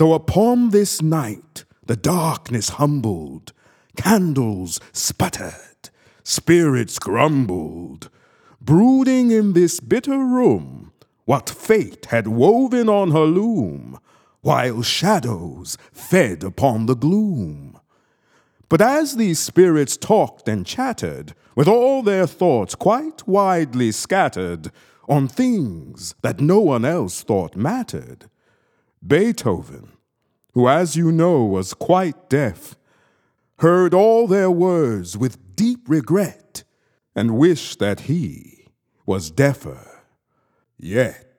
So upon this night the darkness humbled, candles sputtered, spirits grumbled, brooding in this bitter room what fate had woven on her loom, while shadows fed upon the gloom. But as these spirits talked and chattered, with all their thoughts quite widely scattered on things that no one else thought mattered, Beethoven, who as you know was quite deaf, heard all their words with deep regret and wished that he was deafer yet.